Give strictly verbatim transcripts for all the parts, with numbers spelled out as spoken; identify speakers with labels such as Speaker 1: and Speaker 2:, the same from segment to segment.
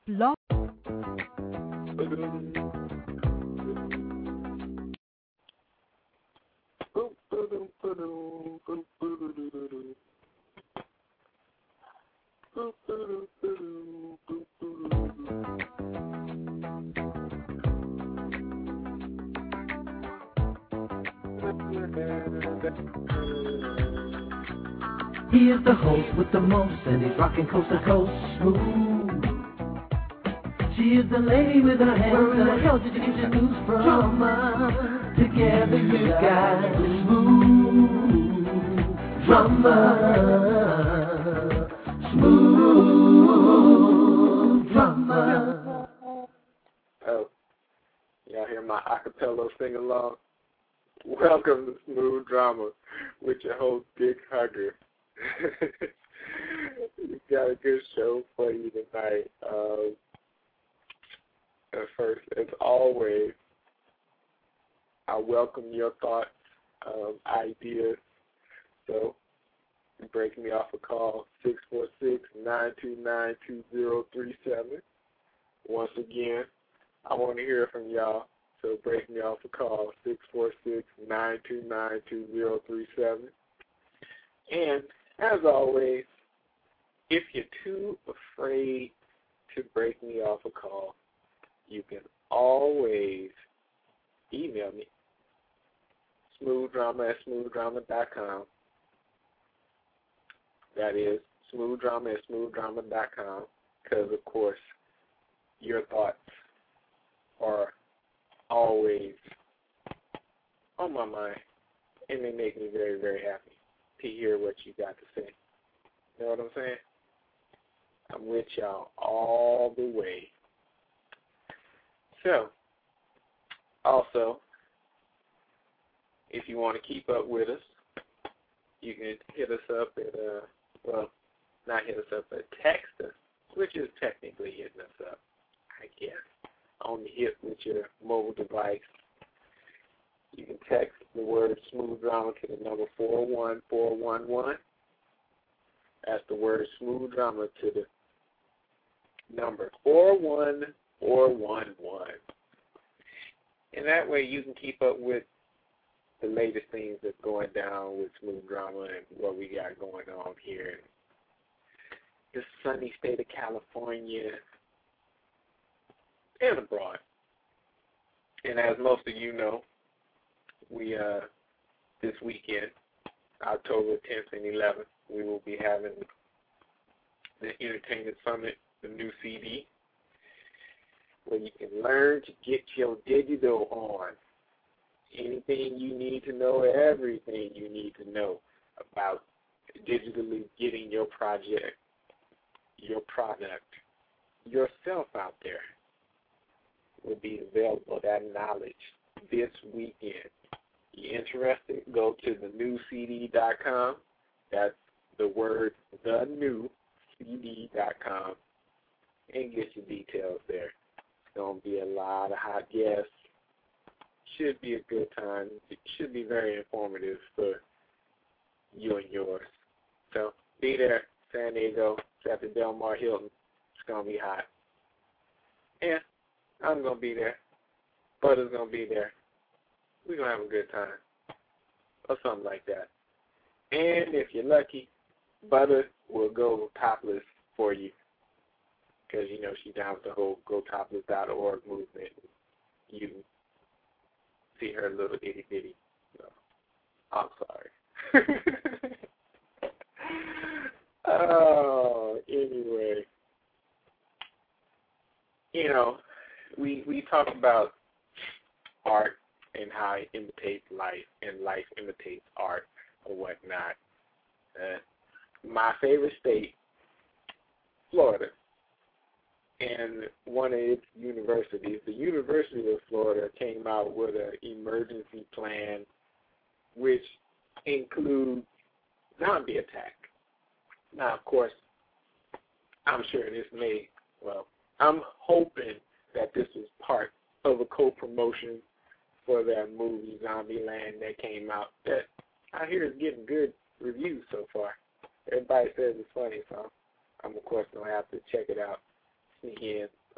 Speaker 1: Blog.
Speaker 2: He is the host with the most, and he's rocking coast to coast smooth. She is the lady with her hands. Where in the hell did you get your news from? Drama. Together you got smooth drama. Smooth drama.
Speaker 3: Oh, y'all hear my acapella sing along? Welcome to Smooth Drama with your host, Dick Hugger. We've got a good show for you tonight. Um, at first, as always, I welcome your thoughts, um, ideas. So, break me off a call, six four six, nine two nine, two zero three seven. Once again, I want to hear from y'all. So break me off a call, six four six, nine two nine, two zero three seven. And as always, if you're too afraid to break me off a call, you can always email me, smoothdrama at smoothdrama dot com. That is smoothdrama at smoothdrama dot com, because, of course, your thoughts are always on my mind, and they make me very, very happy to hear what you got to say. You know what I'm saying? I'm with y'all all the way. So, also, if you want to keep up with us, you can hit us up at, uh, well, not hit us up, but text us, which is technically hitting us up, I guess, on the hip with your mobile device. You can text the word Smooth Drama to the number four one four one one. That's the word Smooth Drama to the number four one four one one. And that way you can keep up with the latest things that's going down with Smooth Drama and what we got going on here in the sunny state of California and abroad. And as most of you know, we uh this weekend, October tenth and eleventh, we will be having the Entertainment Summit, the new C D, where you can learn to get your digital on. Anything you need to know, everything you need to know about digitally getting your project, your product, yourself out there will be available, that knowledge, this weekend. You interested? Go to the new C D dot com. That's the word the new C D dot com, and get your details there. It's going to be a lot of hot guests. Should be a good time. It should be very informative for you and yours. So be there, San Diego. It's at the Del Mar Hilton. It's going to be hot. And I'm going to be there. Butter's going to be there. We're going to have a good time. Or something like that. And if you're lucky, Butter will go topless for you. Because, you know, she's down with the whole go topless dot org movement. You see her little itty bitty. So, I'm sorry. Oh, anyway. You know, we we talk about art and how it imitates life, and life imitates art or whatnot. Uh, my favorite state, Florida, and one of its universities, the University of Florida, came out with an emergency plan which includes zombie attack. Now, of course, I'm sure this may, well, I'm hoping that this was part of a co-promotion for that movie Zombieland that came out that I hear is getting good reviews so far. Everybody says it's funny, so I'm, of course, going to have to check it out, sneak in,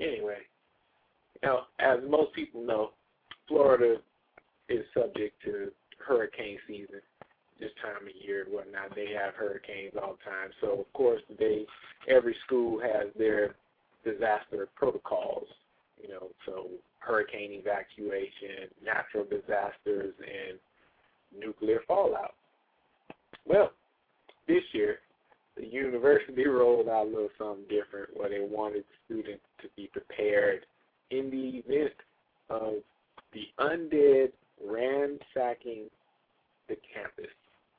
Speaker 3: anyway, you know, as most people know, Florida is subject to hurricane season this time of year and whatnot. They have hurricanes all the time. So, of course, they every school has their disaster protocols, you know, so hurricane evacuation, natural disasters, and nuclear fallout. Well, this year, the university rolled out a little something different where they wanted students to be prepared in the event of the undead ransacking the campus.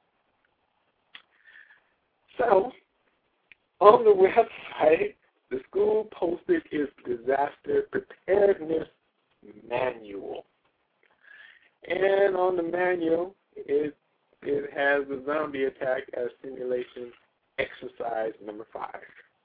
Speaker 3: So, on the website, the school posted its disaster preparedness manual. And on the manual, it, it has the zombie attack as simulation exercise number five.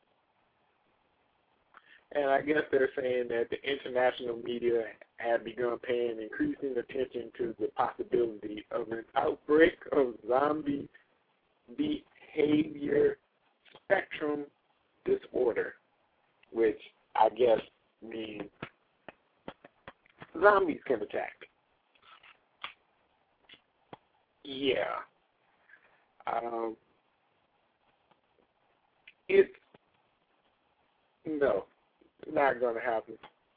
Speaker 3: And I guess they're saying that the international media have begun paying increasing attention to the possibility of an outbreak of zombie behavior spectrum disorder, which I guess means zombies can attack. Yeah. Um, it's, no, not going to happen.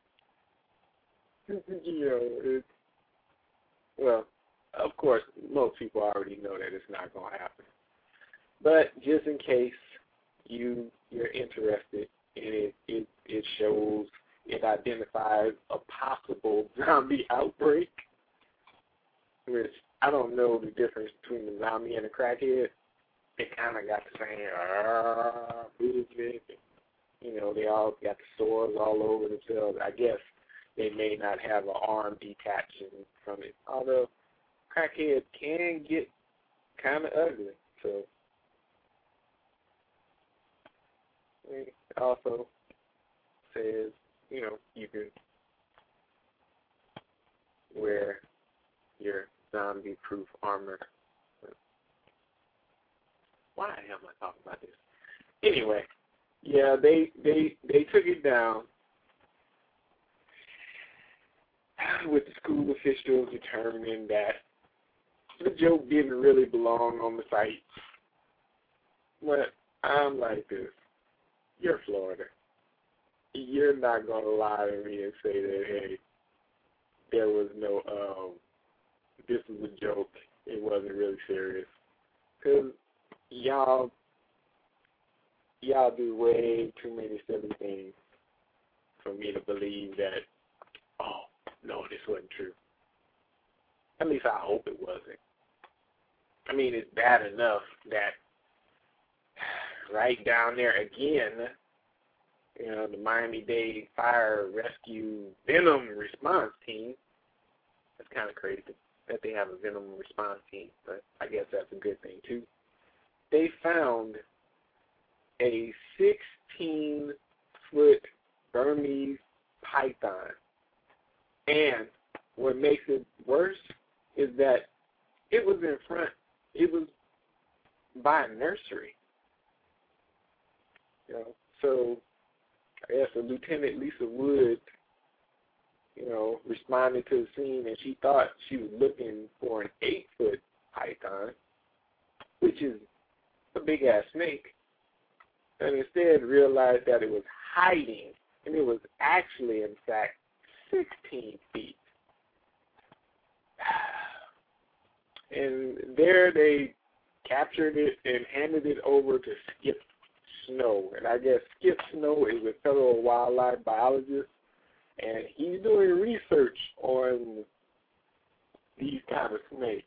Speaker 3: You know, it's, well, of course, most people already know that it's not going to happen. But just in case you, you're interested in it, it, it shows, it identifies a possible zombie outbreak, which I don't know the difference between a zombie and a crackhead. They kind of got the same, ah, movement. You know, they all got the sores all over themselves. I guess they may not have an arm detaching from it. Although crackhead can get kind of ugly. So it also says, you know, you can wear your zombie-proof armor. Why the hell am I talking about this? Anyway, yeah, they they they took it down with the school officials determining that the joke didn't really belong on the site. But I'm like this. You're Florida. You're not going to lie to me and say that, hey, there was no, um, this was a joke. It wasn't really serious. Because y'all, y'all do way too many silly things for me to believe that, oh, no, this wasn't true. At least I hope it wasn't. I mean, it's bad enough that right down there again, you know, the Miami-Dade Fire Rescue Venom Response Team, that's kind of crazy that they have a Venom Response Team, but I guess that's a good thing too. They found a sixteen-foot Burmese python. And what makes it worse is that it was in front, it was by a nursery. You know, so I guess a Lieutenant Lisa Wood, you know, responded to the scene and she thought she was looking for an eight-foot python, which is a big-ass snake, and instead realized that it was hiding, and it was actually, in fact, sixteen feet. And there they captured it and handed it over to Skip Snow. And I guess Skip Snow is a federal wildlife biologist, and he's doing research on these kind of snakes.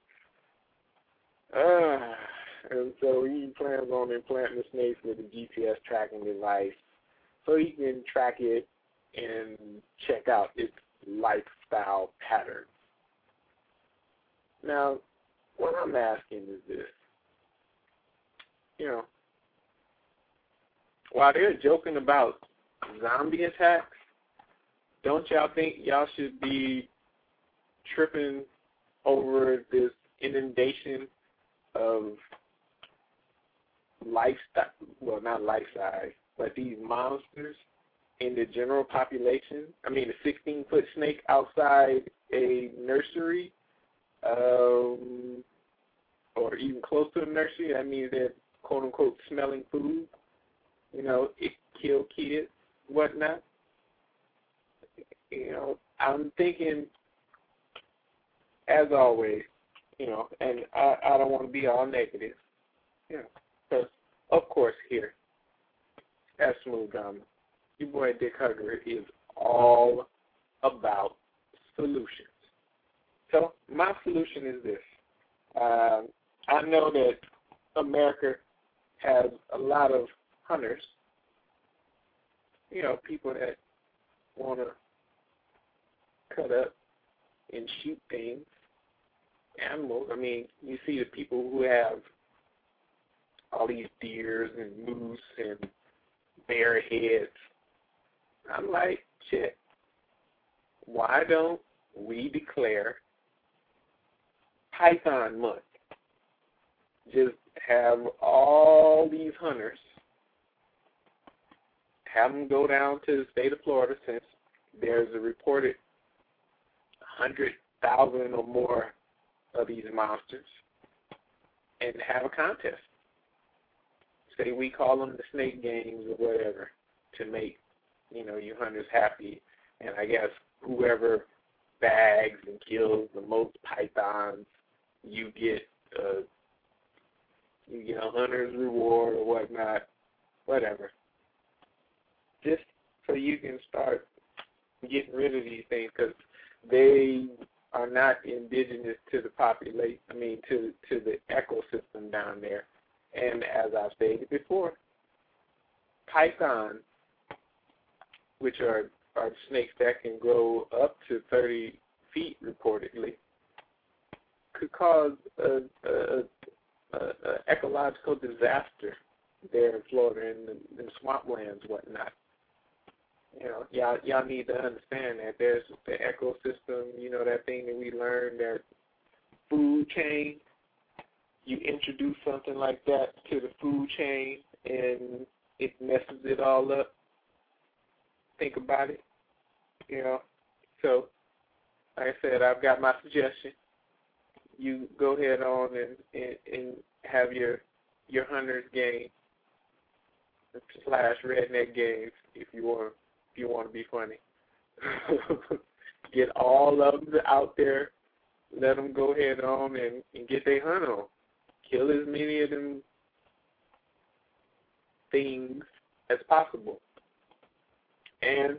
Speaker 3: Uh, and so he plans on implanting the snakes with a G P S tracking device so he can track it and check out its lifestyle patterns. Now, what I'm asking is this. You know, while they're joking about zombie attacks, don't y'all think y'all should be tripping over this inundation of lifestyle, well, not life-size, but these monsters in the general population, I mean, a sixteen-foot snake outside a nursery, um, or even close to a nursery, that means they're, quote-unquote, smelling food. You know, it kill kids, whatnot. You know, I'm thinking, as always, you know, and I, I don't want to be all negative, you know, because, of course, here at Smooth Drama, your boy Dick Hugger is all about solutions. So my solution is this. Uh, I know that America has a lot of hunters, you know, people that want to cut up and shoot things, animals. I mean, you see the people who have all these deers and moose and bear heads. I'm like, shit, why don't we declare Python month? Just have all these hunters, have them go down to the state of Florida, since there's a reported one hundred thousand or more of these monsters, and have a contest. Say we call them the snake games or whatever, to make, you know, you hunters happy, and I guess whoever bags and kills the most pythons, you get uh, you get a hunter's reward or whatnot, whatever. Just so you can start getting rid of these things, because they are not indigenous to the population, I mean, to to the ecosystem down there. And as I've stated before, pythons, which are, are snakes that can grow up to thirty feet reportedly, could cause a, a, a, a ecological disaster there in Florida, in the, in the swamplands, whatnot. You know, y'all, y'all need to understand that there's the ecosystem, you know, that thing that we learned, that food chain. You introduce something like that to the food chain, and it messes it all up. Think about it, you know. So, like I said, I've got my suggestion. You go ahead on and, and, and have your your hunters game slash redneck games if you want if you want to be funny. Get all of them out there. Let them go ahead on and, and get their hunt on. Kill as many of them things as possible. And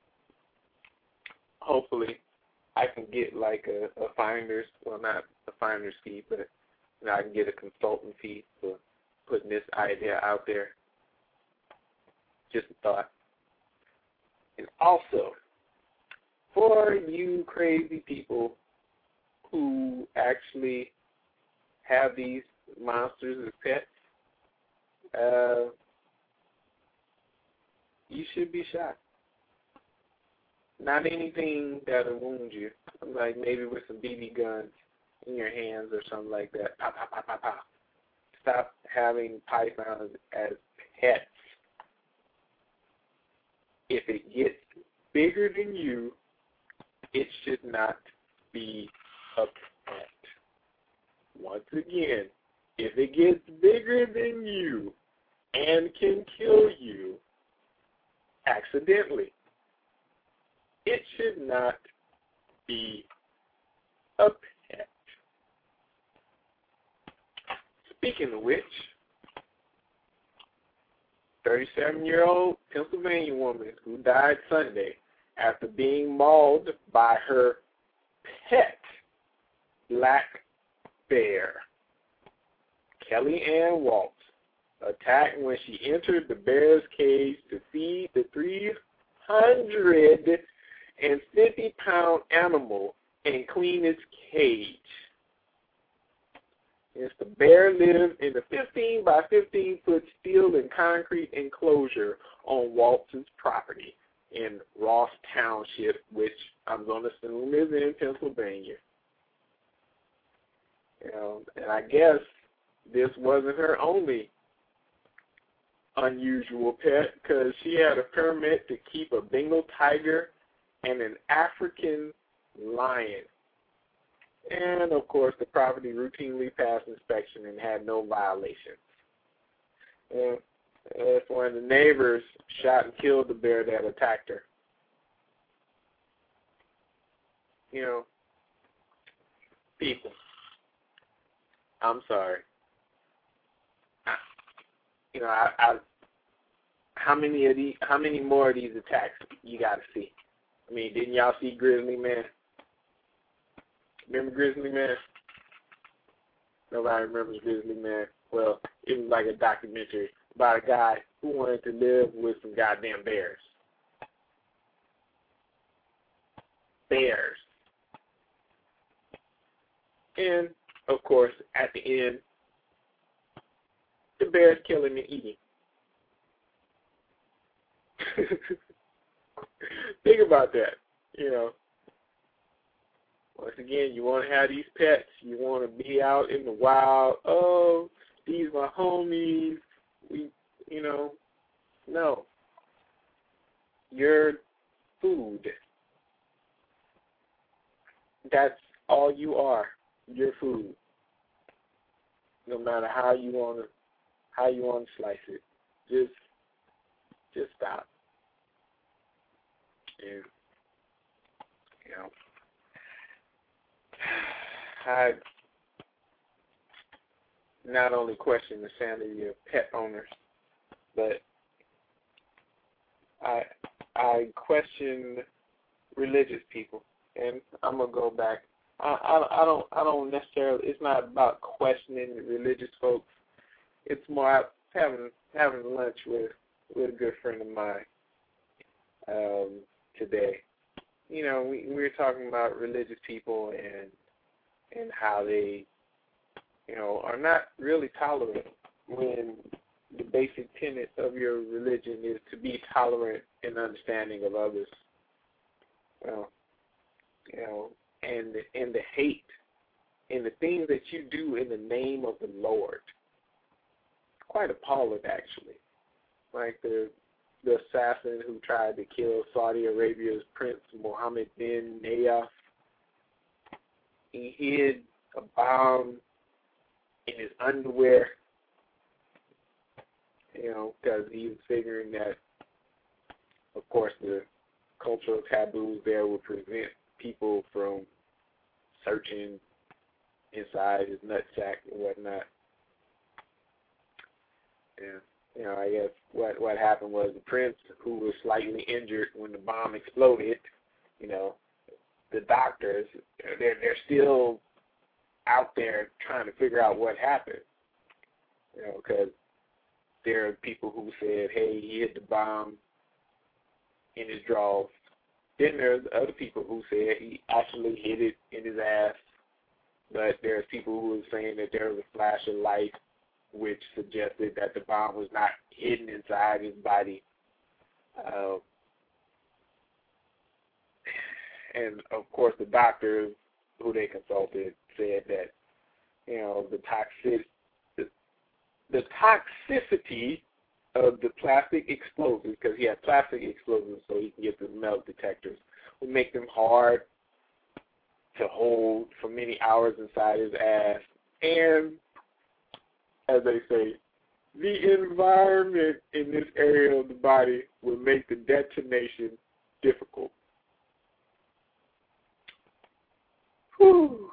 Speaker 3: hopefully I can get like a, a finder's, well, not a finder's fee, but you know, I can get a consultant fee for putting this idea out there. Just a thought. And also, for you crazy people who actually have these monsters as pets, uh, you should be shot. Not anything that'll wound you, like maybe with some B B guns in your hands or something like that. Pop, pop, pop, pop, pop. Stop having pythons as pets. If it gets bigger than you, it should not be a pet. Once again, if it gets bigger than you and can kill you accidentally, it should not be a pet. Speaking of which, thirty-seven-year-old Pennsylvania woman who died Sunday after being mauled by her pet black bear. Kelly Ann Waltz attacked when she entered the bear's cage to feed the three hundred fifty pound animal and clean its cage. Yes, the bear lives in a fifteen by fifteen foot steel and concrete enclosure on Waltz's property in Ross Township, which I'm going to assume is in Pennsylvania. You know, and I guess this wasn't her only unusual pet because she had a permit to keep a Bengal tiger and an African lion. And, of course, the property routinely passed inspection and had no violations. And that's when the neighbors shot and killed the bear that attacked her. You know, people, I'm sorry. I, you know, I, I, how many of these, how many more of these attacks you got to see? I mean, didn't y'all see Grizzly Man? Remember Grizzly Man? Nobody remembers Grizzly Man. Well, it was like a documentary about a guy who wanted to live with some goddamn bears. Bears. And, of course, at the end, the bears kill him and eat him. Think about that, you know. Once again, you want to have these pets. You want to be out in the wild. Oh, these my homies. We, you know, no. You're food. That's all you are. You're food. No matter how you want to, how you want to slice it, just, just stop. And, you know, I not only question the sanity of pet owners, but I I question religious people, and I'm gonna go back. I, I, I don't I don't necessarily. It's not about questioning religious folks. It's more having having lunch with with a good friend of mine um, today. You know, we, we were talking about religious people and and how they, you know, are not really tolerant when the basic tenet of your religion is to be tolerant and understanding of others. Well, you know, and and the hate and the things that you do in the name of the Lord. Quite appalling, actually. Like the the assassin who tried to kill Saudi Arabia's Prince Mohammed bin Nayef. He hid a bomb in his underwear, you know, because he was figuring that, of course, the cultural taboos there would prevent people from searching inside his nutsack and whatnot. Yeah. You know, I guess what what happened was the prince, who was slightly injured when the bomb exploded, you know, the doctors, they're they're still out there trying to figure out what happened. You know, because there are people who said, hey, he hit the bomb in his drawers. Then there's other people who said he actually hit it in his ass. But there's people who were saying that there was a flash of light which suggested that the bomb was not hidden inside his body. Uh, and, of course, the doctors who they consulted said that, you know, the toxic, the, the toxicity of the plastic explosives, because he had plastic explosives so he can get the melt detectors, would make them hard to hold for many hours inside his ass. And, as they say, the environment in this area of the body will make the detonation difficult. Whew.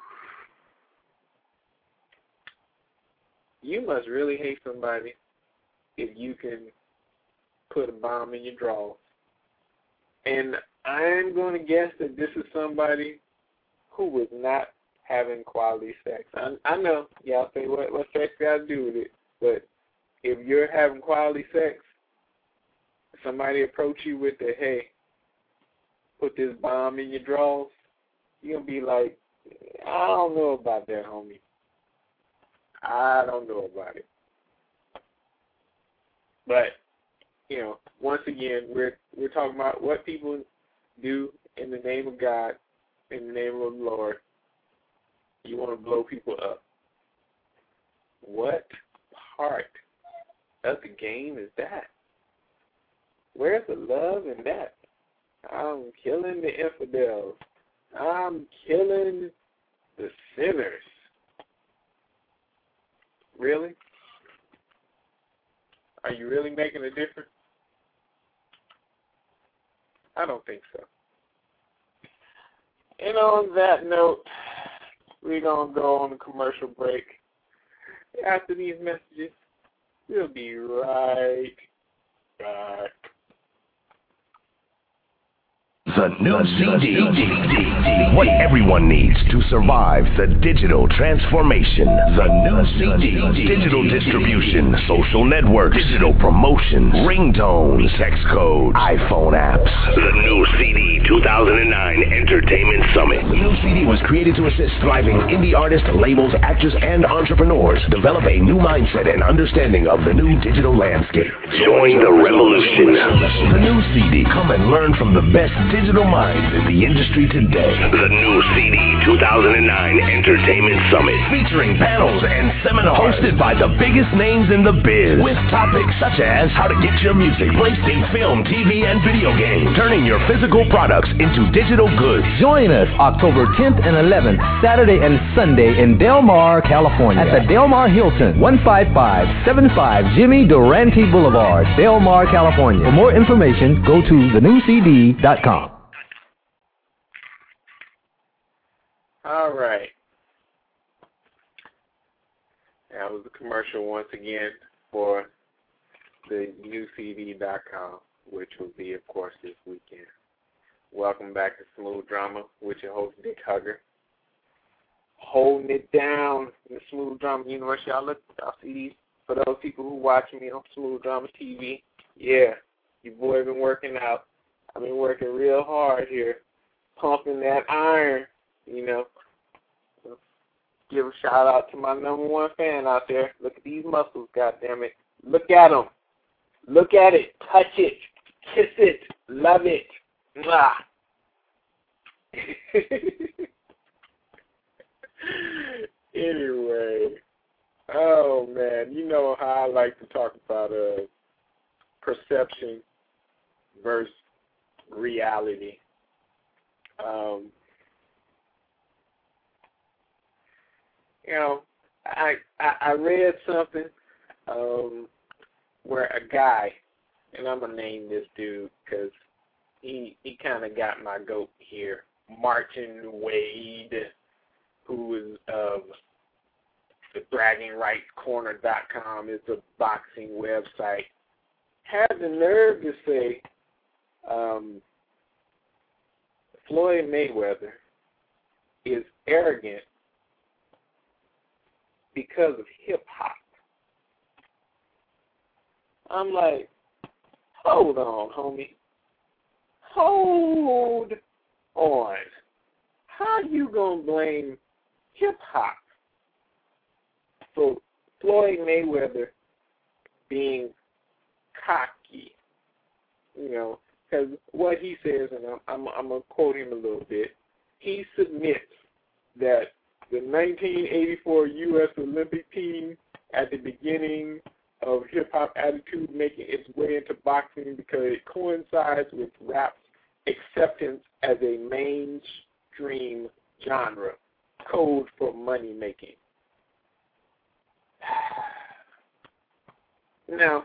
Speaker 3: You must really hate somebody if you can put a bomb in your drawers. And I'm going to guess that this is somebody who was not having quality sex. I, I know, y'all say, what, what sex got to do with it? But if you're having quality sex, somebody approach you with the, hey, put this bomb in your drawers, you're going to be like, I don't know about that, homie. I don't know about it. But, you know, once again, we're we're talking about what people do in the name of God, in the name of the Lord. You want to blow people up. What part of the game is that? Where's the love in that? I'm killing the infidels. I'm killing the sinners. Really? Are you really making a difference? I don't think so. And on that note, we're going to go on a commercial break. After these messages, we'll be right back.
Speaker 1: The new C D. What everyone needs to survive the digital transformation. The new C D. Digital distribution, social networks, digital promotion, ringtones, text codes, iPhone apps. The new C D two thousand nine Entertainment Summit. The new C D was created to assist thriving indie artists, labels, actors, and entrepreneurs develop a new mindset and understanding of the new digital landscape. Join the revolution. The new C D. Come and learn from the best digital minds in the industry today. The new C D two thousand nine Entertainment Summit, featuring panels and seminars hosted by the biggest names in the biz, with topics such as how to get your music placed in film, T V, and video games, turning your physical products into digital goods.
Speaker 4: Join us October tenth and eleventh, Saturday and Sunday in Del Mar, California, at the Del Mar Hilton, one five five seven five Jimmy Durante Boulevard, Del Mar, California. For more information, go to the new C D dot com.
Speaker 3: All right. That was a commercial once again for the new C D dot com, which will be, of course, this weekend. Welcome back to Smooth Drama with your host, Dick Hugger. Holding it down in the Smooth Drama universe. Y'all look, y'all see these, for those people who watch me on Smooth Drama T V, yeah, your boy been working out. I've been working real hard here, pumping that iron, you know. Give a shout out to my number one fan out there. Look at these muscles, goddammit. Look at them. Look at it. Touch it. Kiss it. Love it. Mwah. Anyway. Oh, man. You know how I like to talk about uh, perception versus reality. Um, you know, I, I I read something um, where a guy, and I'm going to name this dude because he, he kind of got my goat here, Martin Wade, who is of the bragging rights corner dot com, is a boxing website, had the nerve to say um, Floyd Mayweather is arrogant because of hip-hop. I'm like, hold on, homie. Hold on. How you gonna blame hip-hop for Floyd Mayweather being cocky? You know, because what he says, and I'm, I'm, I'm going to quote him a little bit, he submits that the nineteen eighty-four U S Olympic team at the beginning of hip-hop attitude making its way into boxing because it coincides with rap's acceptance as a mainstream genre, code for money making. Now,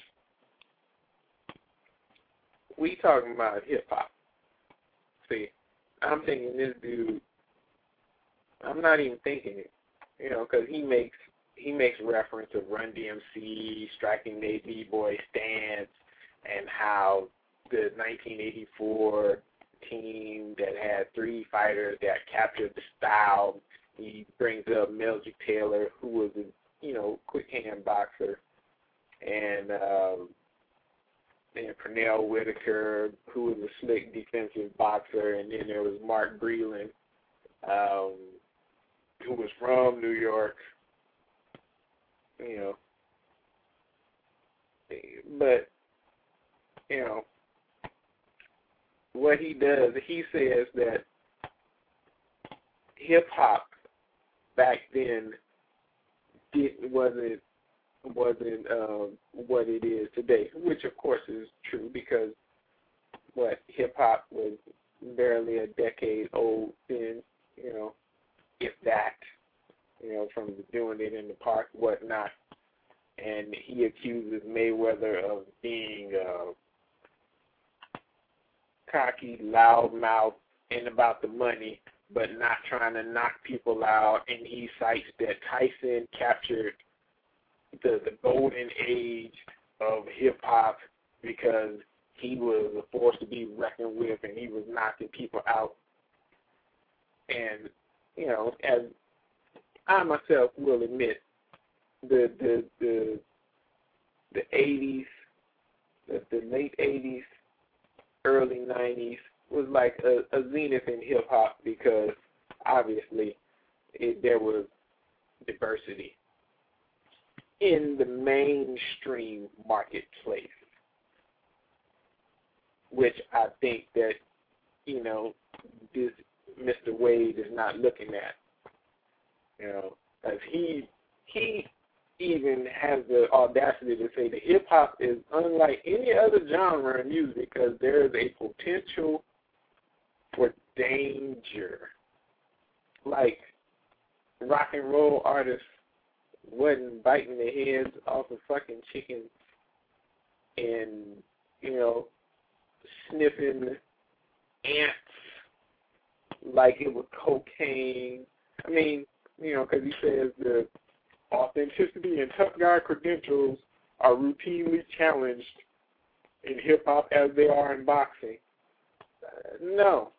Speaker 3: we talking about hip-hop. See, I'm thinking this dude, I'm not even thinking it, you know, because he makes he makes reference to Run D M C striking their B-boy stance and how the nineteen eighty-four team that had three fighters that captured the style. He brings up Meldrick Taylor, who was a you know quick hand boxer, and um, and Pernell Whitaker, who was a slick defensive boxer, and then there was Mark Breland, um, who was from New York, you know. But, you know, what he does, he says that hip-hop back then didn't, wasn't, wasn't um, what it is today, which of course is true because what hip hop was barely a decade old then, you know, if that, you know, from doing it in the park, whatnot. And he accuses Mayweather of being uh, cocky, loudmouth, and about the money, but not trying to knock people out. And he cites that Tyson captured the, the golden age of hip-hop because he was a force to be reckoned with and he was knocking people out. And, you know, as I myself will admit, the the the the eighties, the, the late eighties, early nineties was like a, a zenith in hip hop because obviously it, there was diversity in the mainstream marketplace, which I think that, you know, this Mister Wade is not looking at. You know, as he he even has the audacity to say that hip hop is unlike any other genre of music because there is a potential for danger. Like rock and roll artists wasn't biting their heads off of fucking chickens and, you know, sniffing ants like it was cocaine. I mean, you know, because he says the authenticity and tough guy credentials are routinely challenged in hip-hop as they are in boxing. Uh, no.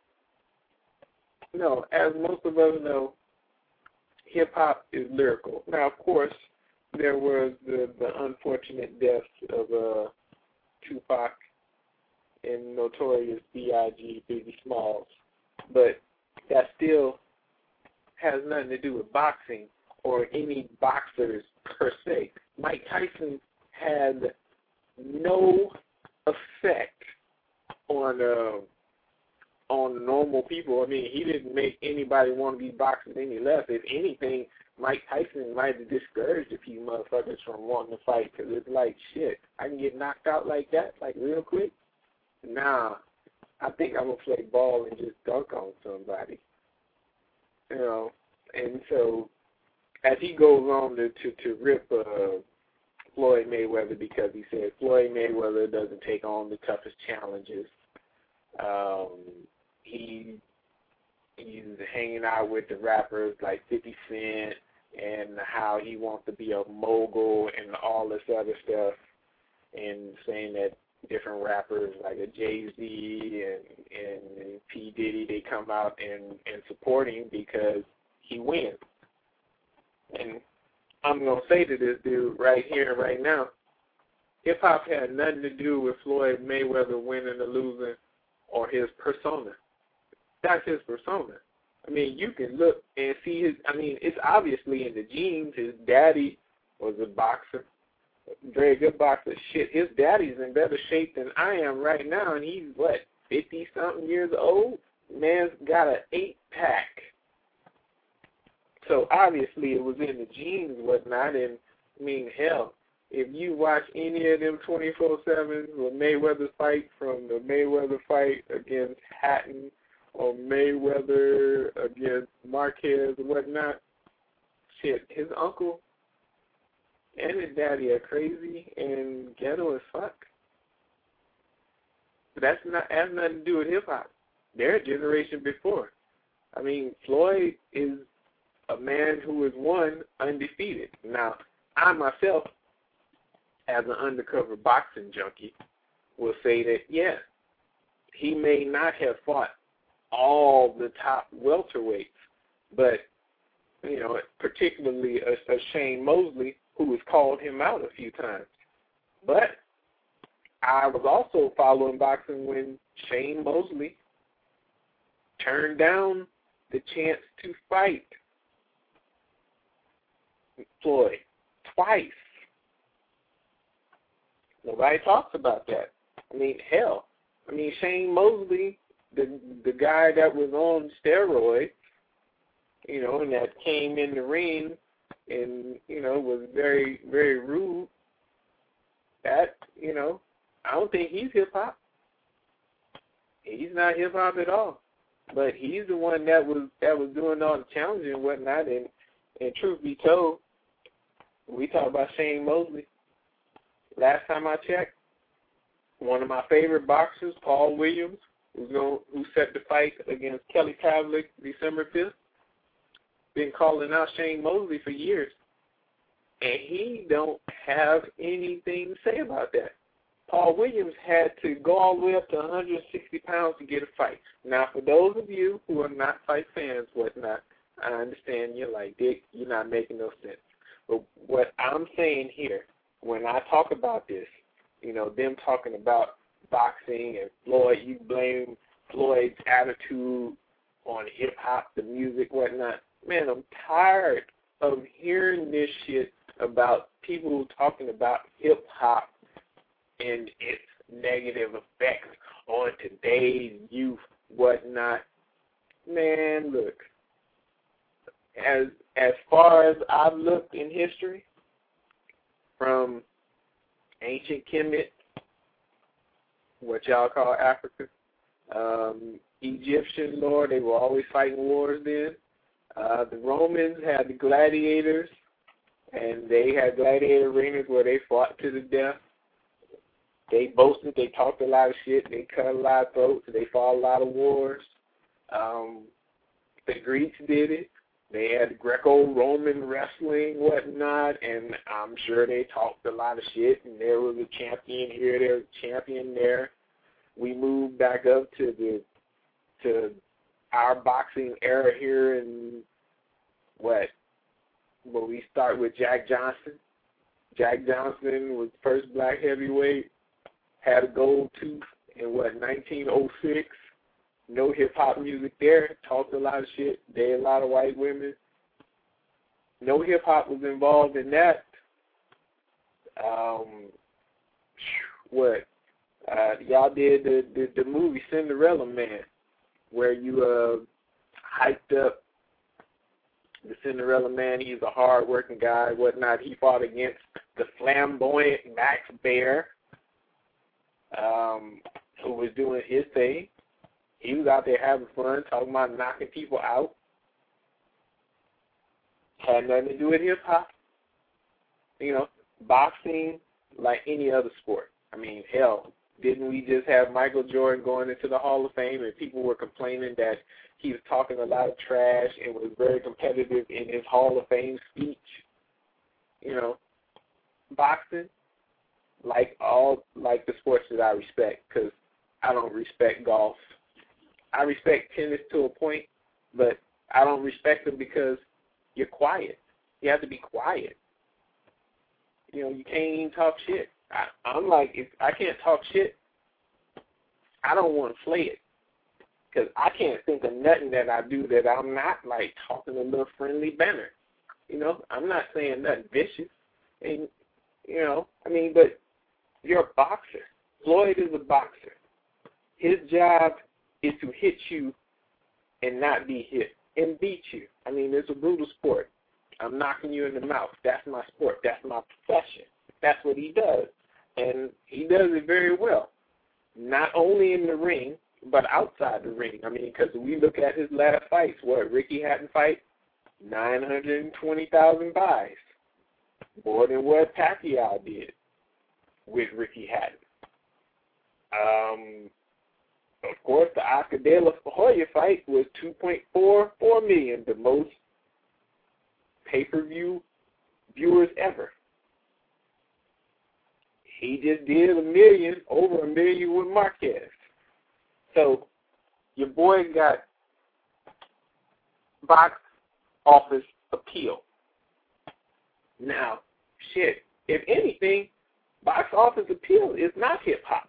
Speaker 3: No, as most of us know, hip-hop is lyrical. Now, of course, there was the, the unfortunate deaths of uh, Tupac and Notorious B I G Biggie Smalls, but that still has nothing to do with boxing or any boxers per se. Mike Tyson had no effect on uh, on normal people. I mean, he didn't make anybody want to be boxing any less. If anything, Mike Tyson might have discouraged a few motherfuckers from wanting to fight because it's like, shit, I can get knocked out like that, like real quick? Nah, I think I'm going to play ball and just dunk on somebody. You know, and so as he goes on to, to, to rip uh, Floyd Mayweather because he said Floyd Mayweather doesn't take on the toughest challenges. Um, he he's hanging out with the rappers like fifty Cent and how he wants to be a mogul and all this other stuff, and saying that different rappers like a Jay-Z and, and P. Diddy, they come out and, and support him because he wins. And I'm going to say to this dude right here, right now, hip-hop had nothing to do with Floyd Mayweather winning or losing or his persona. That's his persona. I mean, you can look and see his, I mean, it's obviously in the genes. His daddy was a boxer, very good boxer. Shit, his daddy's in better shape than I am right now, and he's, what, fifty-something years old? Man's got an eight-pack. So obviously it was in the genes and whatnot, and I mean, hell, if you watch any of them twenty-four seven or Mayweather fight, from the Mayweather fight against Hatton or Mayweather against Marquez or whatnot, shit, his uncle and his daddy are crazy and ghetto as fuck. But that's not has nothing to do with hip hop. They're a generation before. I mean, Floyd is a man who has won undefeated. Now, I myself, as an undercover boxing junkie, will say that, yeah, he may not have fought all the top welterweights, but, you know, particularly a, a Shane Mosley, who has called him out a few times. But I was also following boxing when Shane Mosley turned down the chance to fight Floyd twice. Nobody talks about that. I mean, hell, I mean, Shane Mosley, the the guy that was on steroids, you know, and that came in the ring and, you know, was very, very rude, that, you know, I don't think he's hip-hop. He's not hip-hop at all. But he's the one that was that was doing all the challenging and whatnot, and, and truth be told, we talk about Shane Mosley. Last time I checked, one of my favorite boxers, Paul Williams, who's going, who set the fight against Kelly Pavlik December fifth, been calling out Shane Mosley for years, and he don't have anything to say about that. Paul Williams had to go all the way up to one hundred sixty pounds to get a fight. Now, for those of you who are not fight fans, whatnot, I understand you're like, Dick, you're not making no sense. But what I'm saying here, when I talk about this, you know, them talking about boxing and Floyd, you blame Floyd's attitude on hip-hop, the music, whatnot. Man, I'm tired of hearing this shit about people talking about hip-hop and its negative effects on today's youth, whatnot. Man, look, as as far as I've looked in history, from ancient Kemet, what y'all call Africa, um, Egyptian lore, they were always fighting wars then. Uh, the Romans had the gladiators, and they had gladiator arenas where they fought to the death. They boasted, they talked a lot of shit, they cut a lot of throats, they fought a lot of wars. Um, the Greeks did it. They had Greco-Roman wrestling, whatnot, and I'm sure they talked a lot of shit, and there was a champion here, there was a champion there. We moved back up to the to our boxing era here in what? Well, we start with Jack Johnson. Jack Johnson was the first black heavyweight, had a gold tooth in, what, nineteen oh six. No hip-hop music there. Talked a lot of shit. Dated a lot of white women. No hip-hop was involved in that. Um, what? Uh, y'all did the, the, the movie Cinderella Man, where you uh, hyped up the Cinderella Man. He's a hard-working guy, whatnot. He fought against the flamboyant Max Baer, um, who was doing his thing. He was out there having fun, talking about knocking people out. Had nothing to do with hip-hop. You know, boxing, like any other sport. I mean, hell, didn't we just have Michael Jordan going into the Hall of Fame, and people were complaining that he was talking a lot of trash and was very competitive in his Hall of Fame speech? You know, boxing, like all, like the sports that I respect, because I don't respect golf. I respect tennis to a point, but I don't respect them because you're quiet. You have to be quiet. You know, you can't even talk shit. I, I'm like, if I can't talk shit, I don't want to play it, because I can't think of nothing that I do that I'm not, like, talking a little friendly banner. You know, I'm not saying nothing vicious. And, you know, I mean, but you're a boxer. Floyd is a boxer. His job is to hit you and not be hit and beat you. I mean, it's a brutal sport. I'm knocking you in the mouth. That's my sport. That's my profession. That's what he does. And he does it very well, not only in the ring, but outside the ring. I mean, because we look at his last fights, what, Ricky Hatton fight, nine hundred twenty thousand buys, more than what Pacquiao did with Ricky Hatton. Um... Of course, the Oscar De La Hoya fight was two point four four million, the most pay-per-view viewers ever. He just did a million, over a million with Marquez. So your boy got box office appeal. Now, shit, if anything, box office appeal is not hip-hop.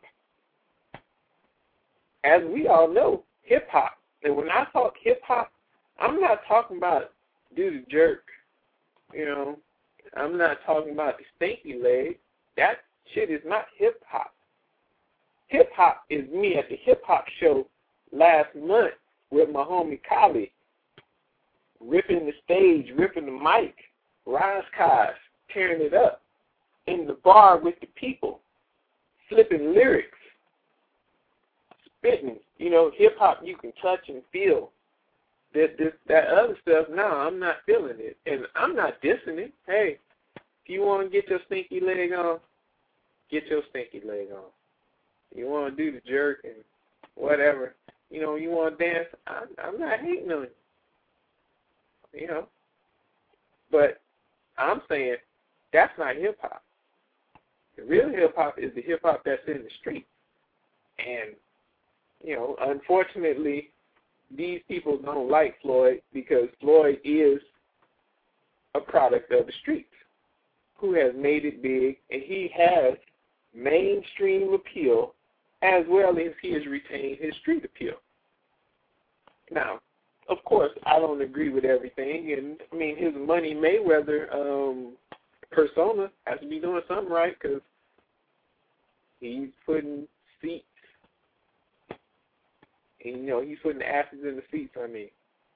Speaker 3: As we all know, hip-hop, and when I talk hip-hop, I'm not talking about do the jerk, you know. I'm not talking about the stinky leg. That shit is not hip-hop. Hip-hop is me at the hip-hop show last month with my homie Kali, ripping the stage, ripping the mic, Raz Kass tearing it up in the bar with the people, flipping lyrics, spitting. You know, hip-hop you can touch and feel. That, this, that other stuff, no, I'm not feeling it. And I'm not dissing it. Hey, if you want to get your stinky leg on, get your stinky leg on. You want to do the jerk and whatever. You know, you want to dance, I'm, I'm not hating on you. You know. But I'm saying that's not hip-hop. The real hip-hop is the hip-hop that's in the street. And, you know, unfortunately, these people don't like Floyd because Floyd is a product of the streets who has made it big, and he has mainstream appeal as well as he has retained his street appeal. Now, of course, I don't agree with everything, and, I mean, his Money Mayweather um, persona has to be doing something right because he's putting seats, and, you know, he's putting asses in the seats, I mean.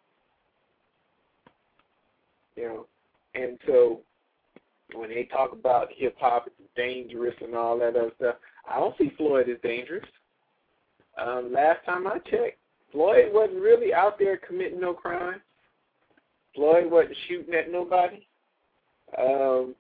Speaker 3: You know, and so when they talk about hip-hop, it's dangerous and all that other stuff, I don't see Floyd as dangerous. Um, last time I checked, Floyd wasn't really out there committing no crime. Floyd wasn't shooting at nobody. Um,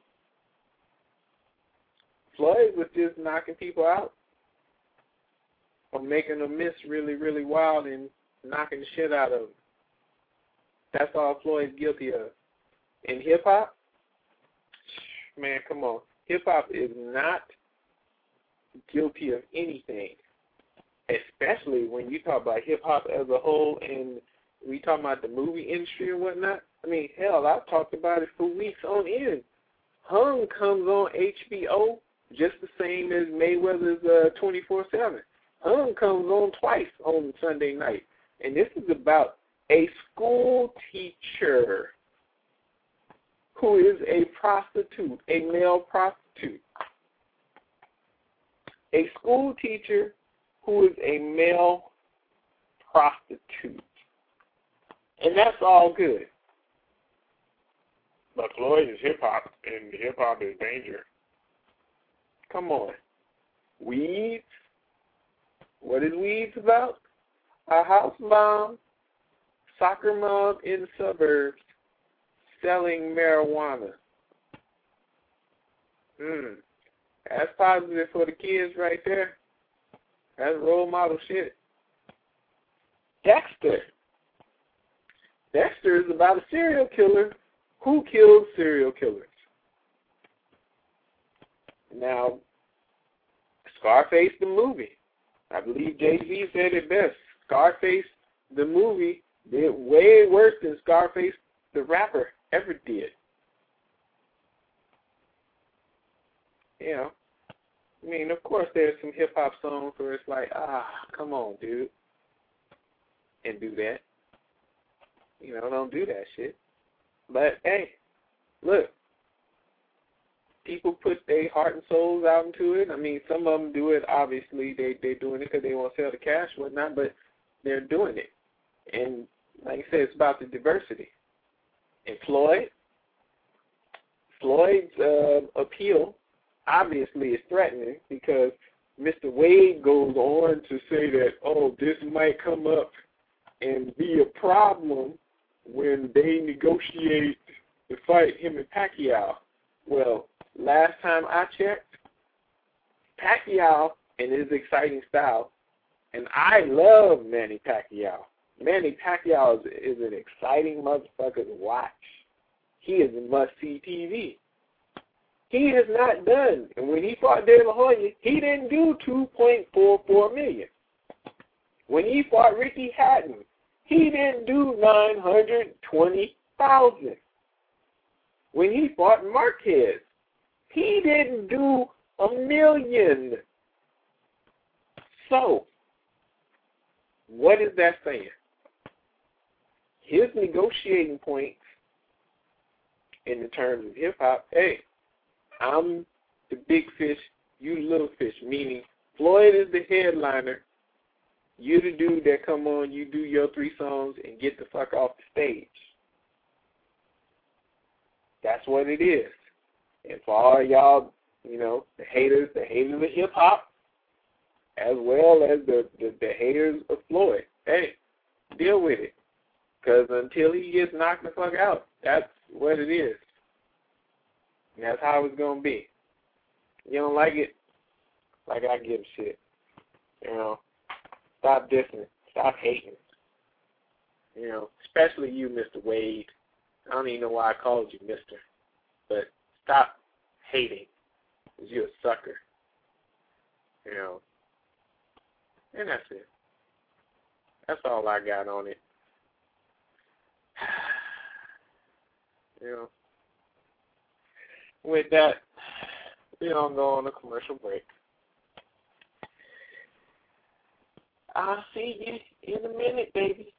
Speaker 3: Floyd was just knocking people out or making them miss really, really wild and knocking the shit out of them. That's all Floyd's guilty of. In hip-hop, man, come on. Hip-hop is not guilty of anything, especially when you talk about hip-hop as a whole and we talk about the movie industry and whatnot. I mean, hell, I've talked about it for weeks on end. Hung comes on H B O just the same as Mayweather's uh, twenty-four seven. Hung comes on twice on Sunday night. And this is about a school teacher who is a prostitute, a male prostitute. A school teacher who is a male prostitute. And that's all good. But Floyd is hip-hop, and hip-hop is danger. Come on. Weeds? What is Weeds about? A house mom, soccer mom in the suburbs, selling marijuana. Hmm. That's positive for the kids right there. That's role model shit. Dexter. Dexter is about a serial killer who kills serial killers. Now, Scarface the movie. I believe Jay-Z said it best. Scarface the movie did way worse than Scarface the rapper ever did. You know, I mean, of course there's some hip-hop songs where it's like, ah, come on, dude, and do that. You know, don't do that shit. But, hey, look, people put their heart and souls out into it. I mean, some of them do it, obviously. They, they're doing it because they want to sell the cash and whatnot, but they're doing it. And like I said, it's about the diversity. And Floyd, Floyd's uh, appeal obviously is threatening because Mister Wade goes on to say that, oh, this might come up and be a problem when they negotiate the fight, him and Pacquiao. Well, last time I checked, Pacquiao and his exciting style, and I love Manny Pacquiao. Manny Pacquiao is, is an exciting motherfucker to watch. He is a must-see T V. He has not done, and when he fought De La Hoya, he didn't do two point four four million dollars. When he fought Ricky Hatton, he didn't do nine hundred twenty thousand dollars. When he fought Marquez, he didn't do a million. So, what is that saying? His negotiating points in the terms of hip-hop, hey, I'm the big fish, you little fish, meaning Floyd is the headliner, you the dude that come on, you do your three songs and get the fuck off the stage. That's what it is. And for all y'all, you know, the haters, the haters of hip-hop, as well as the, the, the haters of Floyd, hey, deal with it. Because until he gets knocked the fuck out, that's what it is. And that's how it's going to be. You don't like it? Like, I give a shit. You know, stop dissing. Stop hating. You know, especially you, Mister Wade. I don't even know why I called you Mister But stop hating, because you're a sucker. You know, and that's it. That's all I got on it. You know, with that, we're going to go on a commercial break. I'll see you in a minute, baby.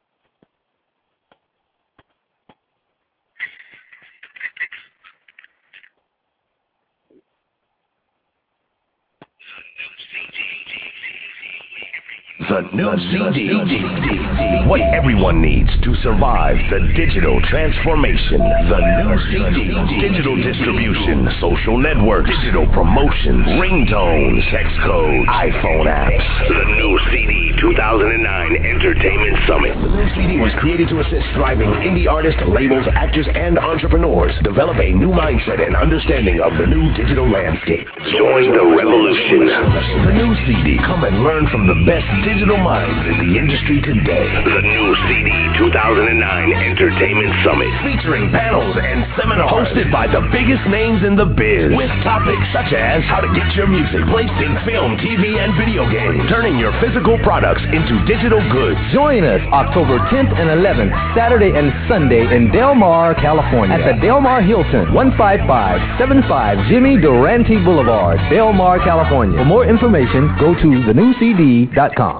Speaker 1: The new C D. What everyone needs to survive the digital transformation. The new C D. Digital distribution, social networks, digital promotions, ringtones, text codes, iPhone apps. The new C D two thousand nine Entertainment Summit. The new C D was created to assist thriving indie artists, labels, actors, and entrepreneurs develop a new mindset and understanding of the new digital landscape. Join the revolution. The new C D. Come and learn from the best digital minds in the industry today. The new C D two thousand nine Entertainment Summit, featuring panels and seminars hosted by the biggest names in the biz, with topics such as how to get your music placed in film, T V, and video games, turning your physical products into digital goods.
Speaker 4: Join us October tenth and eleventh, Saturday and Sunday in Del Mar, California, at the Del Mar Hilton, one five five seven five Jimmy Durante Boulevard, Del Mar, California. For more information, go to the new c d dot com.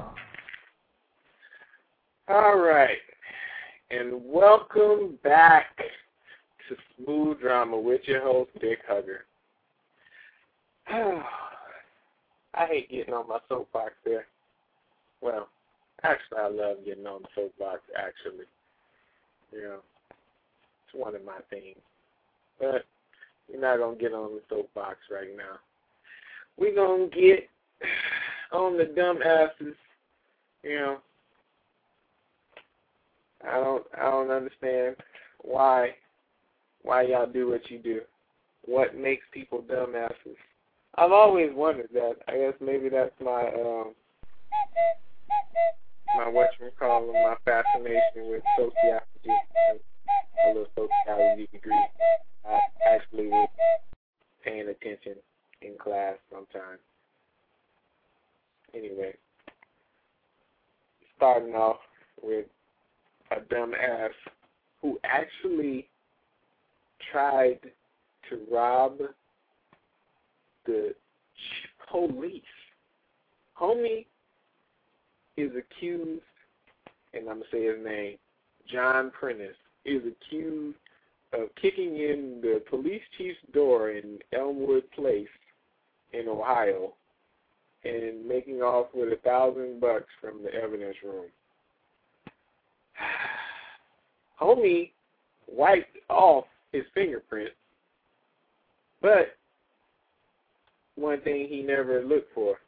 Speaker 3: All right, and welcome back to Smooth Drama with your host, Dick Hugger. I hate getting on my soapbox there. Well, actually, I love getting on the soapbox, actually. You know, it's one of my things. But we're not going to get on the soapbox right now. We're going to get on the dumb asses, you know. I don't I don't understand why why y'all do what you do. What makes people dumbasses? I've always wondered that. I guess maybe that's my um my whatchamacallit, my fascination with sociology and a little sociology degree. I actually was paying attention in class sometimes. Anyway, starting off with a dumb ass who actually tried to rob the police. Homie is accused, and I'm going to say his name, John Prentice, is accused of kicking in the police chief's door in Elmwood Place in Ohio and making off with a thousand bucks from the evidence room. Homie wiped off his fingerprints, but one thing he never looked for,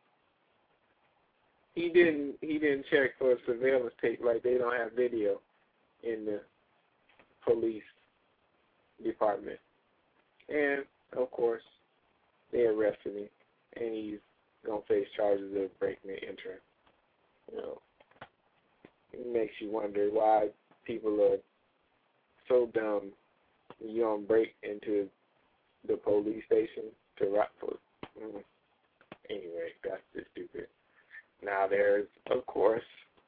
Speaker 3: he didn't he didn't check for surveillance tape. Like, they don't have video in the police department. And of course, they arrested him, and he's gonna face charges of breaking and entering. You know, it makes you wonder why people are so dumb. You don't break into the police station to rob for. Mm. Anyway, that's just stupid. Now there's, of course,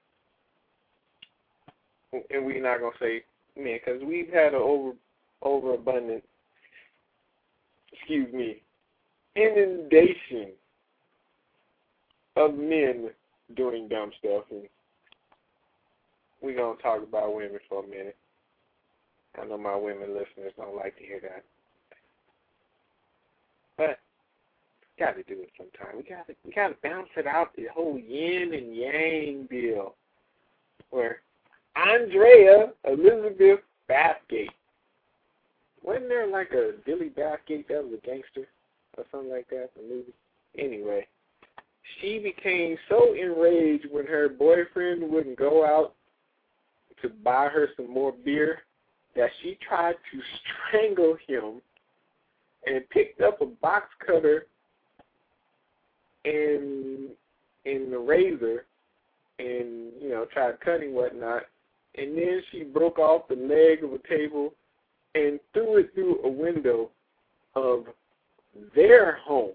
Speaker 3: and we're not gonna say men, because we've had an over overabundant, excuse me, inundation of men doing dumb stuff, and we're going to talk about women for a minute. I know my women listeners don't like to hear that. But got to do it sometime. We got to we got to balance it out, the whole yin and yang deal, where Andrea Elizabeth Bathgate wasn't there like a Billy Bathgate that was a gangster or something like that, the movie? Anyway, she became so enraged when her boyfriend wouldn't go out to buy her some more beer that she tried to strangle him and picked up a box cutter and in the razor and, you know, tried cutting whatnot. And then she broke off the leg of a table and threw it through a window of their home.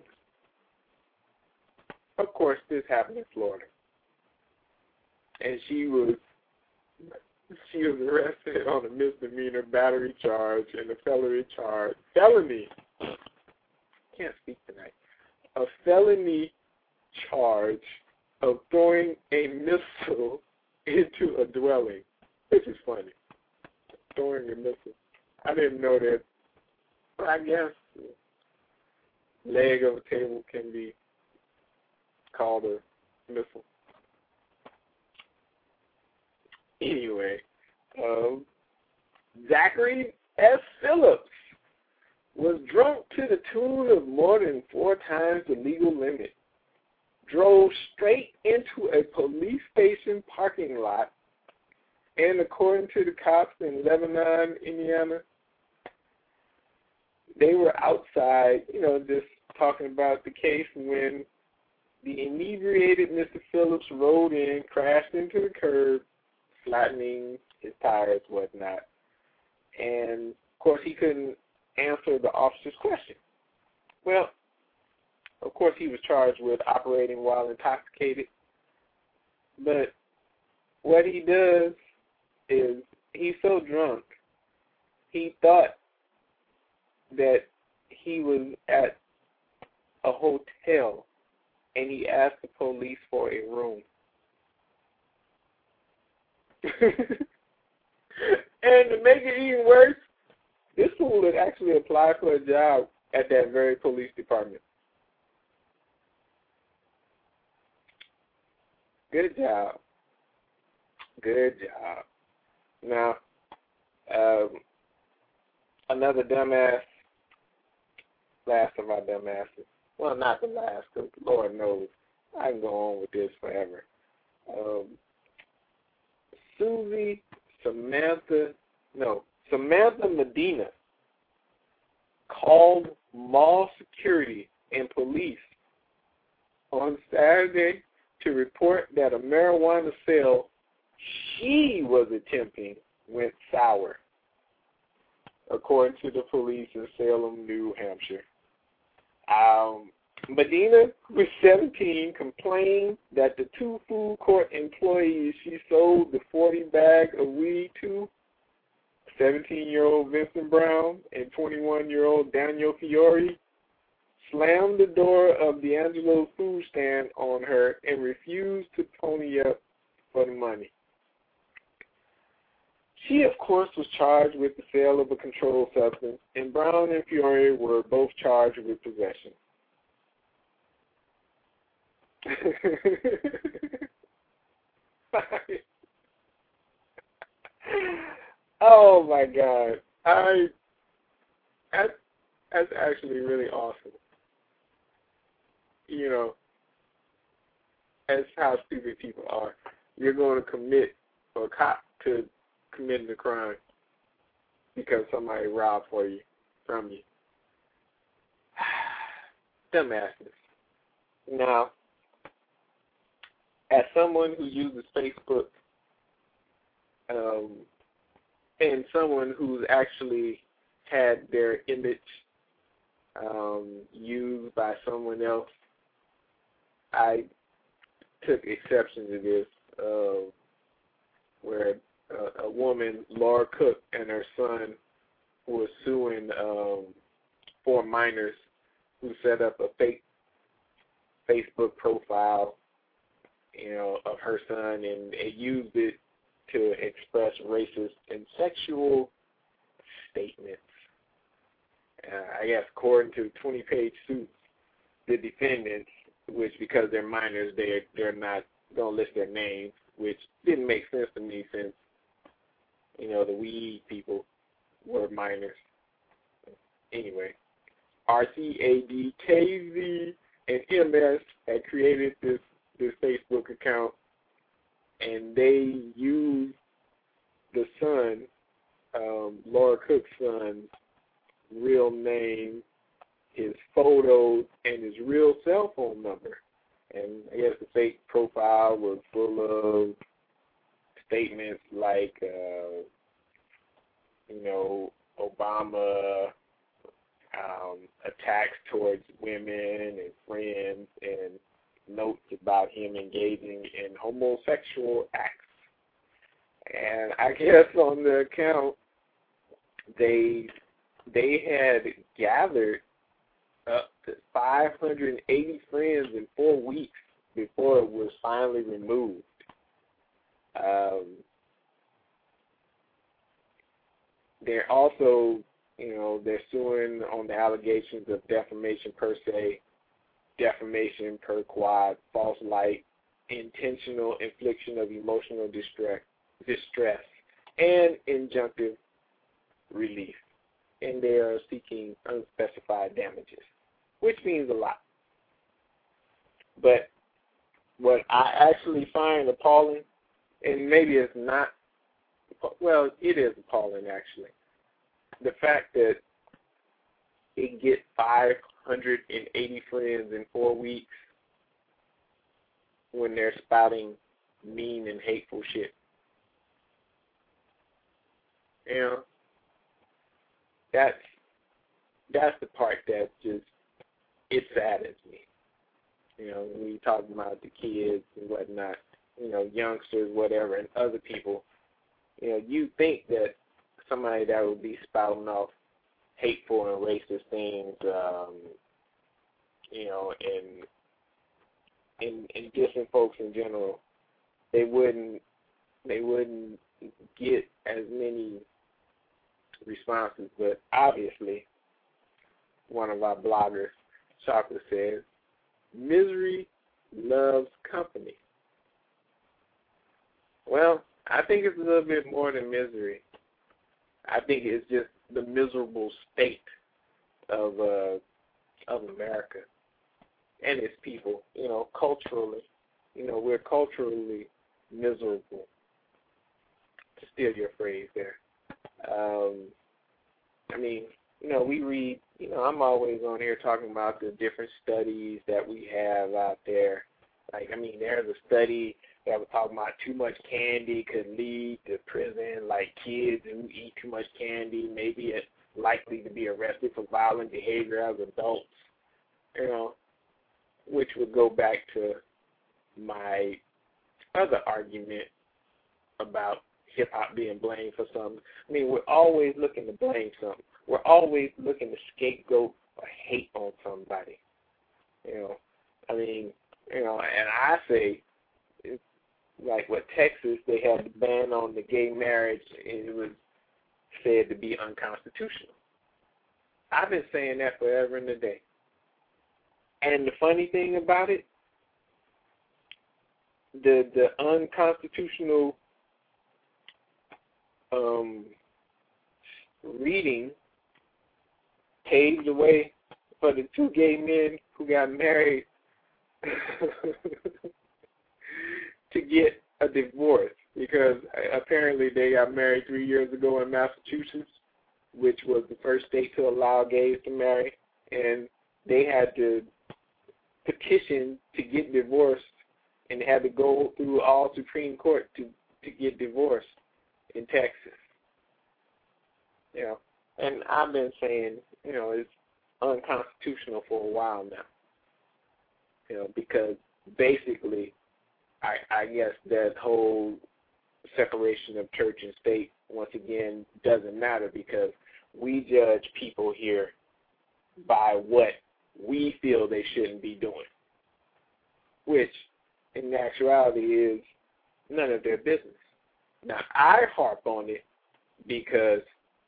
Speaker 3: Of course, this happened in Florida. And she was she was arrested on a misdemeanor battery charge and a felony charge. Felony. Can't speak tonight. A felony charge of throwing a missile into a dwelling, which is funny. Throwing a missile. I didn't know that. But I guess leg of a table can be called a missile. Anyway, um, Zachary S. Phillips was drunk to the tune of more than four times the legal limit, drove straight into a police station parking lot, and according to the cops in Lebanon, Indiana, they were outside, you know, just talking about the case when the inebriated Mister Phillips rode in, crashed into the curb, flattening his tires, whatnot. And, of course, he couldn't answer the officer's question. Well, of course, he was charged with operating while intoxicated. But what he does is he's so drunk, he thought that he was at a hotel, and he asked the police for a room. And to make it even worse, this fool had actually applied for a job at that very police department. Good job. Good job. Now, um, another dumbass, last of our dumbasses. Well, not the last, because Lord knows I can go on with this forever. Um, Susie Samantha, no, Samantha Medina called mall security and police on Saturday to report that a marijuana sale she was attempting went sour, according to the police in Salem, New Hampshire. Um, Medina, who was seventeen, complained that the two food court employees she sold the forty bag of weed to, seventeen-year-old Vincent Brown and twenty-one-year-old Daniel Fiore, slammed the door of D'Angelo's food stand on her and refused to pony up for the money. She, of course, was charged with the sale of a controlled substance, and Brown and Fiore were both charged with possession. Oh my God! I that's, that's actually really awesome. You know, that's how stupid people are. You're going to commit or cop to committing a crime because somebody robbed for you, from you. Dumbasses. Now, as someone who uses Facebook, um, and someone who's actually had their image um, used by someone else, I took exception to this, uh, where a, a woman, Laura Cook, and her son was suing um, four minors who set up a fake Facebook profile, you know, of her son, and, and used it to express racist and sexual statements. Uh, I guess according to twenty-page suits, the defendants, which because they're minors, they're, they're not going to list their names, which didn't make sense to me since, you know, the weed people were minors. anyway, R C A D K Z and M S had created this, this Facebook account, and they used the son, um, Laura Cook's son's real name, his photos, and his real cell phone number. And I guess the fake profile was full of statements like, uh, you know, Obama um, attacks towards women and friends, and notes about him engaging in homosexual acts. And I guess on the account, they they had gathered up to five hundred eighty friends in four weeks before it was finally removed. Um, they're also, you know, they're suing on the allegations of defamation per se, defamation per quad, false light, intentional infliction of emotional distress, distress, and injunctive relief. And they are seeking unspecified damages, which means a lot. But what I actually find appalling, and maybe it's not, well, it is appalling actually, the fact that it gets five hundred eighty friends in four weeks when they're spouting mean and hateful shit. You know, that's, that's the part that just, it saddens me. You know, when you talk about the kids and whatnot, you know, youngsters, whatever, and other people, you know, you think that somebody that would be spouting off hateful and racist things, um, you know, and and and dissing folks in general, they wouldn't they wouldn't get as many responses. But obviously, one of our bloggers, Chocolate, says, misery loves company. Well, I think it's a little bit more than misery. I think it's just the miserable state of uh, of America and its people. You know, culturally, you know, we're culturally miserable. To steal your phrase there. Um, I mean, you know, we read. You know, I'm always on here talking about the different studies that we have out there. Like, I mean, there's a study that was talking about too much candy could lead to prison, like kids who eat too much candy may be likely to be arrested for violent behavior as adults, you know, which would go back to my other argument about hip-hop being blamed for something. I mean, we're always looking to blame something. We're always looking to scapegoat or hate on somebody, you know. I mean, you know, and I say, it's like what Texas, they had the ban on the gay marriage, and it was said to be unconstitutional. I've been saying that forever and a day. And the funny thing about it, the the unconstitutional um, reading paved the way for the two gay men who got married to get a divorce, because apparently they got married three years ago in Massachusetts, which was the first state to allow gays to marry, and they had to petition to get divorced and had to go through all Supreme Court to, to get divorced in Texas. You know, and I've been saying, you know, it's unconstitutional for a while now. You know, because basically, I, I guess that whole separation of church and state, once again, doesn't matter, because we judge people here by what we feel they shouldn't be doing, which in actuality is none of their business. Now, I harp on it because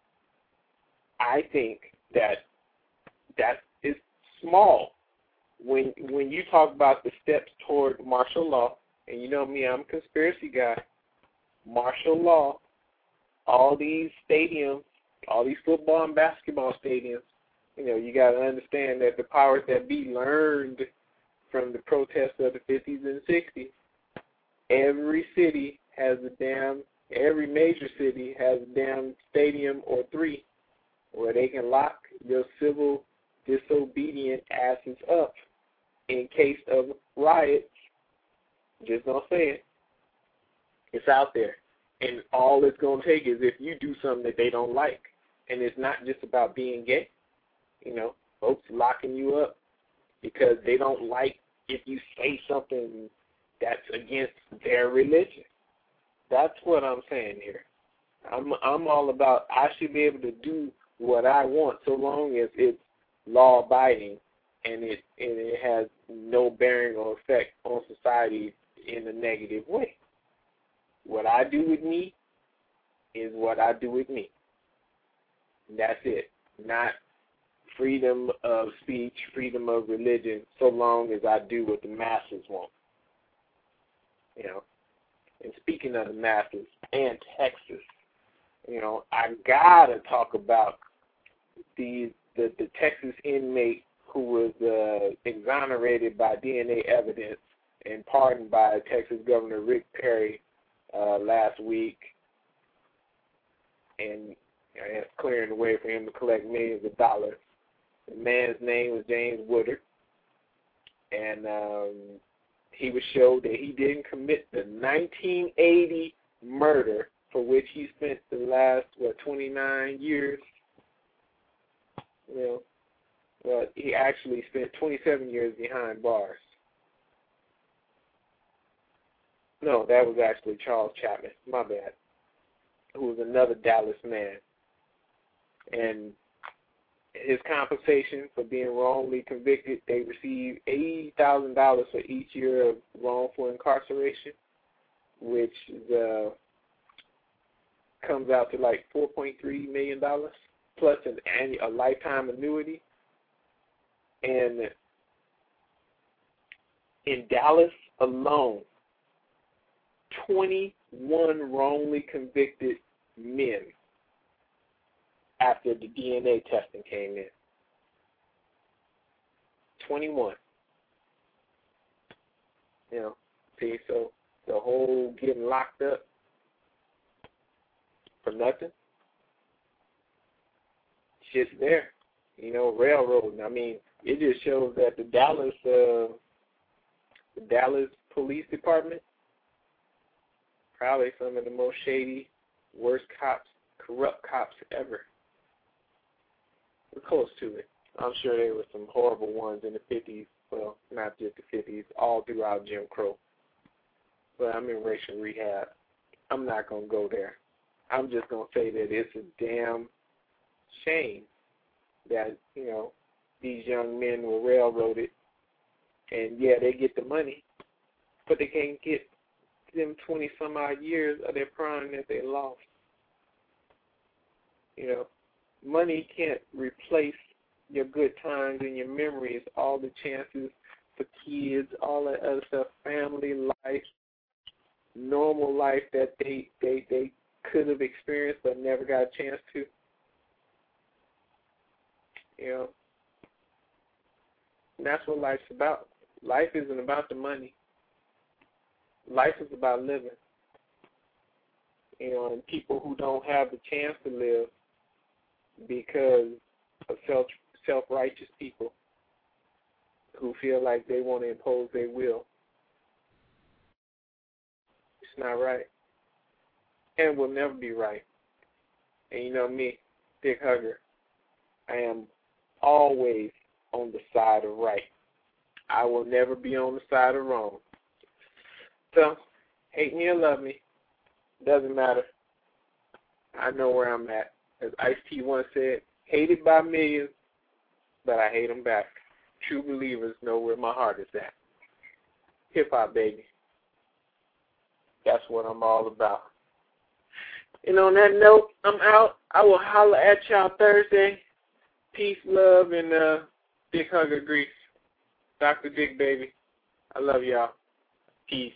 Speaker 3: I think that that is small. When when you talk about the steps toward martial law, and you know me, I'm a conspiracy guy, martial law, all these stadiums, all these football and basketball stadiums You know, you got to understand that the powers that be learned from the protests of the fifties and sixties. Every city has a damn, every major city has a damn stadium or three where they can lock your civil disobedient asses up in case of riots. Just don't say it. It's out there. And all it's going to take is if you do something that they don't like. And it's not just about being gay. You know, folks locking you up because they don't like if you say something that's against their religion. That's what I'm saying here. I'm I'm all about I should be able to do what I want so long as it's law-abiding and it and it has no bearing or effect on society in a negative way. What I do with me is what I do with me. That's it. Not freedom of speech, freedom of religion, so long as I do what the masses want. You know. And speaking of the masses and Texas, you know, I gotta talk about the the, the Texas inmate who was uh, exonerated by D N A evidence and pardoned by Texas Governor Rick Perry uh, last week, and you know, it's clearing the way for him to collect millions of dollars. The man's name was James Woodard, and um, he was showed that he didn't commit the nineteen eighty murder for which he spent the last, what, twenty-nine years. You know, but he actually spent twenty-seven years behind bars. No, that was actually Charles Chapman, my bad, who was another Dallas man. And his compensation for being wrongly convicted, they received eighty thousand dollars for each year of wrongful incarceration, which uh, comes out to like four point three million dollars, plus an annual, a lifetime annuity. And in Dallas alone, twenty-one wrongly convicted men after the D N A testing came in. twenty-one. You know, see, so the whole getting locked up for nothing, shit's there. You know, railroading. I mean, it just shows that the Dallas, uh, the Dallas Police Department, probably some of the most shady, worst cops, corrupt cops ever. We're close to it. I'm sure there were some horrible ones in the fifties. Well, not just the fifties, all throughout Jim Crow. But I'm in racial rehab. I'm not going to go there. I'm just going to say that it's a damn shame that, you know, these young men were railroaded. And, yeah, they get the money, but they can't get them twenty-some-odd years of their prime that they lost. You know, money can't replace your good times and your memories, all the chances for kids, all that other stuff, family life, normal life that they, they, they could have experienced but never got a chance to. You know, and that's what life's about. Life isn't about the money. Life is about living. You know, and people who don't have the chance to live because of self, self-righteous people who feel like they want to impose their will. It's not right. And will never be right. And you know me, Dick Hugger, I am always on the side of right. I will never be on the side of wrong. So, hate me or love me, doesn't matter. I know where I'm at. As Ice-T once said, hated by millions, but I hate them back. True believers know where my heart is at. Hip-hop, baby. That's what I'm all about. And on that note, I'm out. I will holler at y'all Thursday. Peace, love, and uh, Dick Hugger Grease. Doctor Dick, baby. I love y'all. Peace.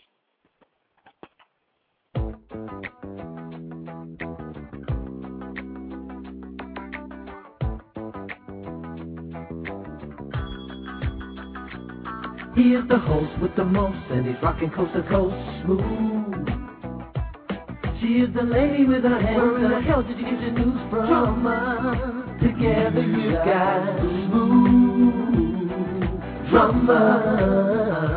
Speaker 2: He is the host with the most, and he's rocking coast to coast smooth. She is the lady with her hands. Where in the hell did you get your news from? Drama. Together you got smooth drama.